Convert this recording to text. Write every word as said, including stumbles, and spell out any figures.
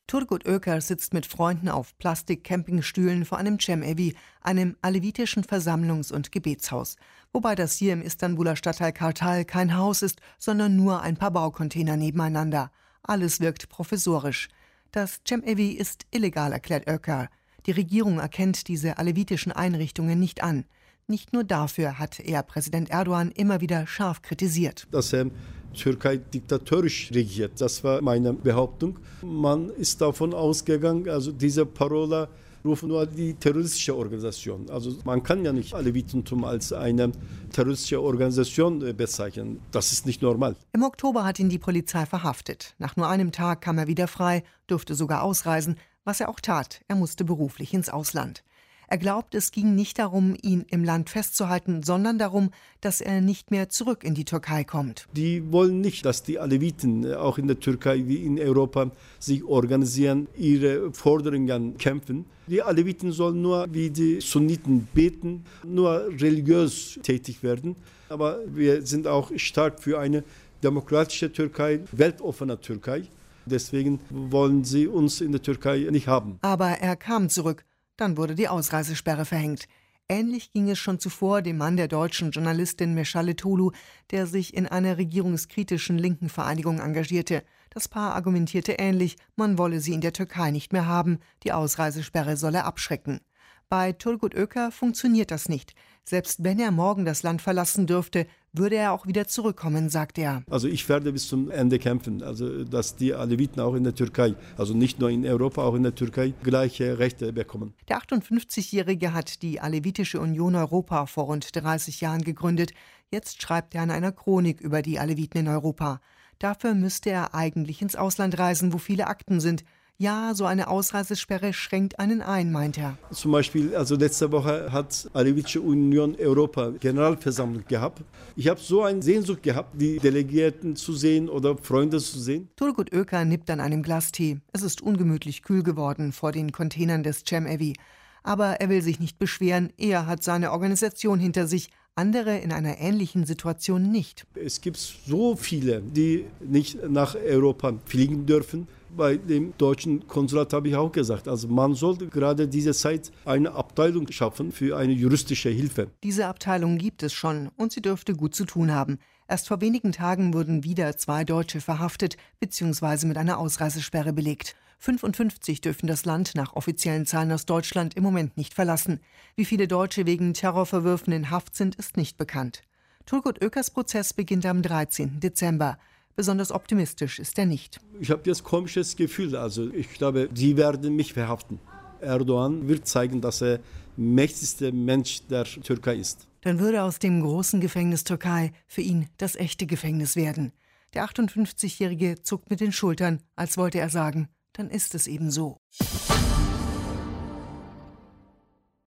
Turgut Öker sitzt mit Freunden auf Plastik-Campingstühlen vor einem Cemevi, einem alevitischen Versammlungs- und Gebetshaus. Wobei das hier im Istanbuler Stadtteil Kartal kein Haus ist, sondern nur ein paar Baucontainer nebeneinander. Alles wirkt professorisch. Das Cemevi ist illegal, erklärt Öker. Die Regierung erkennt diese alevitischen Einrichtungen nicht an. Nicht nur dafür hat er Präsident Erdogan immer wieder scharf kritisiert. Dass er Türkei diktatorisch regiert, das war meine Behauptung. Man ist davon ausgegangen, also diese Parola rufen nur die terroristische Organisation. Also man kann ja nicht Alevitentum als eine terroristische Organisation bezeichnen. Das ist nicht normal. Im Oktober hat ihn die Polizei verhaftet. Nach nur einem Tag kam er wieder frei, durfte sogar ausreisen, was er auch tat. Er musste beruflich ins Ausland. Er glaubt, es ging nicht darum, ihn im Land festzuhalten, sondern darum, dass er nicht mehr zurück in die Türkei kommt. Die wollen nicht, dass die Aleviten auch in der Türkei wie in Europa sich organisieren, ihre Forderungen kämpfen. Die Aleviten sollen nur wie die Sunniten beten, nur religiös tätig werden. Aber wir sind auch stark für eine demokratische Türkei, weltoffene Türkei. Deswegen wollen sie uns in der Türkei nicht haben. Aber er kam zurück. Dann wurde die Ausreisesperre verhängt. Ähnlich ging es schon zuvor dem Mann der deutschen Journalistin Meschale Tolu, der sich in einer regierungskritischen linken Vereinigung engagierte. Das Paar argumentierte ähnlich, man wolle sie in der Türkei nicht mehr haben, die Ausreisesperre solle abschrecken. Bei Turgut Öker funktioniert das nicht. Selbst wenn er morgen das Land verlassen dürfte, würde er auch wieder zurückkommen, sagt er. Also ich werde bis zum Ende kämpfen, also dass die Aleviten auch in der Türkei, also nicht nur in Europa, auch in der Türkei, gleiche Rechte bekommen. Der achtundfünfzigjährige hat die Alevitische Union Europa vor rund dreißig Jahren gegründet. Jetzt schreibt er an einer Chronik über die Aleviten in Europa. Dafür müsste er eigentlich ins Ausland reisen, wo viele Akten sind. Ja, so eine Ausreisesperre schränkt einen ein, meint er. Zum Beispiel, also letzte Woche hat Alevitische Union Europa Generalversammlung gehabt. Ich habe so eine Sehnsucht gehabt, die Delegierten zu sehen oder Freunde zu sehen. Turgut Öker nippt an einem Glas Tee. Es ist ungemütlich kühl geworden vor den Containern des Cemevi. Aber er will sich nicht beschweren, er hat seine Organisation hinter sich, andere in einer ähnlichen Situation nicht. Es gibt so viele, die nicht nach Europa fliegen dürfen. Bei dem deutschen Konsulat habe ich auch gesagt, also man sollte gerade diese Zeit eine Abteilung schaffen für eine juristische Hilfe. Diese Abteilung gibt es schon und sie dürfte gut zu tun haben. Erst vor wenigen Tagen wurden wieder zwei Deutsche verhaftet bzw. mit einer Ausreisesperre belegt. fünfundfünfzig dürfen das Land nach offiziellen Zahlen aus Deutschland im Moment nicht verlassen. Wie viele Deutsche wegen Terrorverwürfen in Haft sind, ist nicht bekannt. Turgut Ökers Prozess beginnt am dreizehnten Dezember. Besonders optimistisch ist er nicht. Ich habe jetzt ein komisches Gefühl. Also ich glaube, sie werden mich verhaften. Erdogan wird zeigen, dass er mächtigste Mensch der Türkei ist. Dann würde aus dem großen Gefängnis Türkei für ihn das echte Gefängnis werden. Der achtundfünfzigjährige zuckt mit den Schultern, als wollte er sagen, dann ist es eben so.